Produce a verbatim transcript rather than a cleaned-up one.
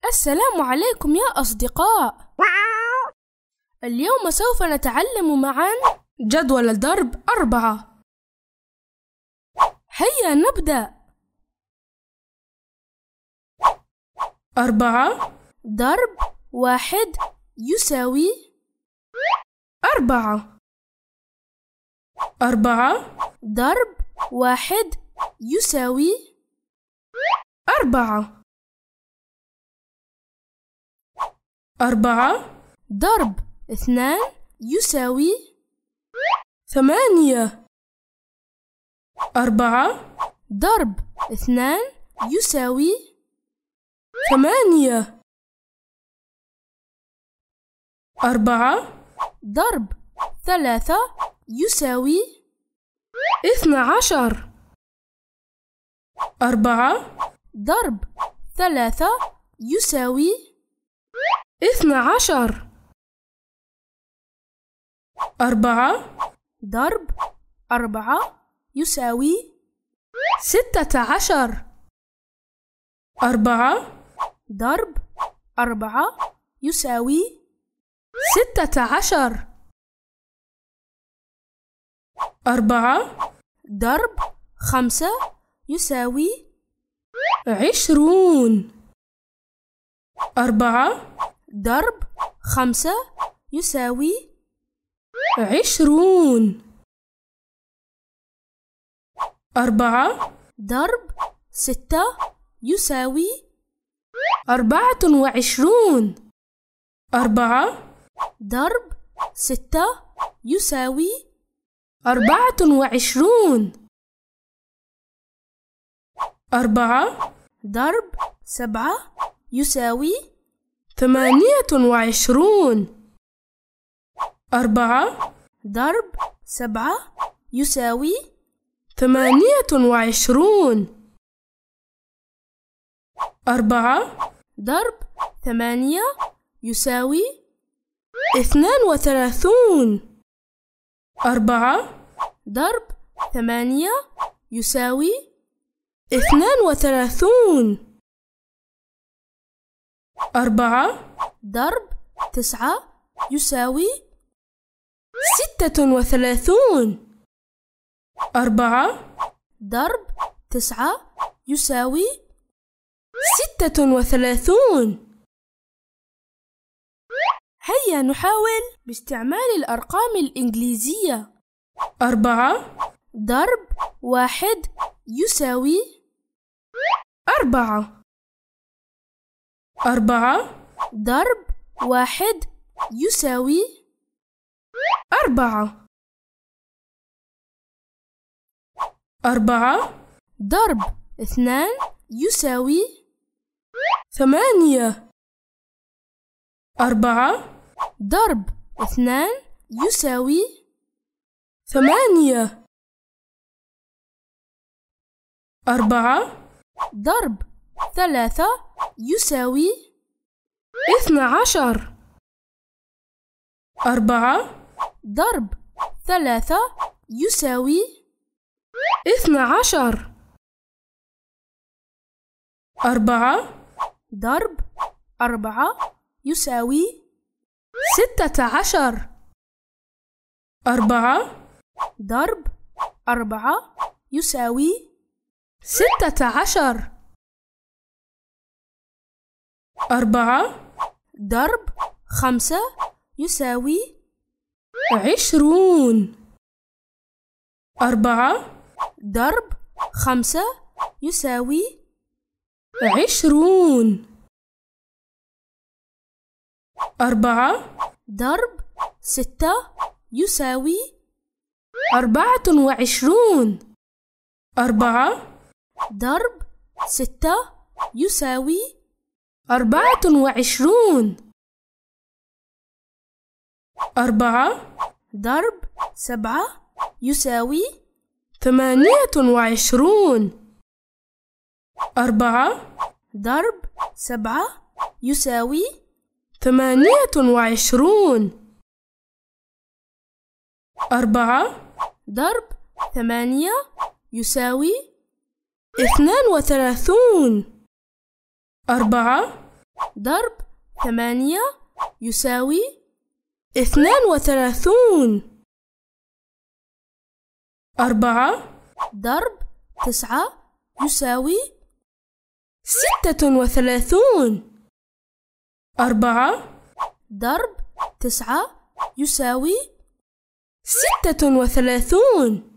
السلام عليكم يا أصدقاء. اليوم سوف نتعلم معا جدول الضرب أربعة. هيا نبدأ. أربعة ضرب واحد يساوي أربعة. أربعة ضرب واحد يساوي أربعة. أربعة ضرب اثنان يساوي ثمانية. أربعة ضرب اثنان يساوي ثمانية. أربعة ضرب ثلاثة يساوي اثنى عشر. أربعة ضرب ثلاثة يساوي اثنى عشر. أربعة ضرب أربعة يساوي ستة عشر. أربعة ضرب أربعة يساوي ستة عشر. أربعة ضرب خمسة يساوي عشرون. أربعة ضرب خمسة يساوي عشرون. أربعة ضرب ستة يساوي أربعة وعشرون. أربعة ضرب ستة يساوي أربعة وعشرون. أربعة ضرب سبعة يساوي ثمانية وعشرون. أربعة ضرب سبعة يساوي ثمانية وعشرون. أربعة ضرب ثمانية يساوي اثنان وثلاثون. أربعة ضرب ثمانية يساوي اثنان وثلاثون. أربعة ضرب تسعة يساوي ستة وثلاثون. أربعة ضرب تسعة يساوي ستة وثلاثون. هيا نحاول باستعمال الأرقام الإنجليزية. أربعة ضرب واحد يساوي أربعة. أربعة ضرب واحد يساوي أربعة. أربعة ضرب اثنان يساوي ثمانية. أربعة ضرب اثنان يساوي ثمانية. أربعة ضرب ثلاثة يساوي اثنى عشر. أربعة ضرب ثلاثة يساوي اثنى عشر. أربعة ضرب أربعة يساوي ستة عشر. أربعة ضرب أربعة يساوي ستة عشر. أربعة ضرب خمسة يساوي عشرون. أربعة ضرب خمسة يساوي عشرون. أربعة ضرب ستة يساوي أربعة وعشرون. أربعة ضرب ستة يساوي أربعة وعشرون. أربعة ضرب سبعة يساوي ثمانية وعشرون. أربعة ضرب سبعة يساوي ثمانية وعشرون. أربعة ضرب ثمانية يساوي اثنان وثلاثون. أربعة ضرب ثمانية يساوي اثنان وثلاثون. أربعة ضرب تسعة يساوي ستة وثلاثون. أربعة ضرب تسعة يساوي ستة وثلاثون.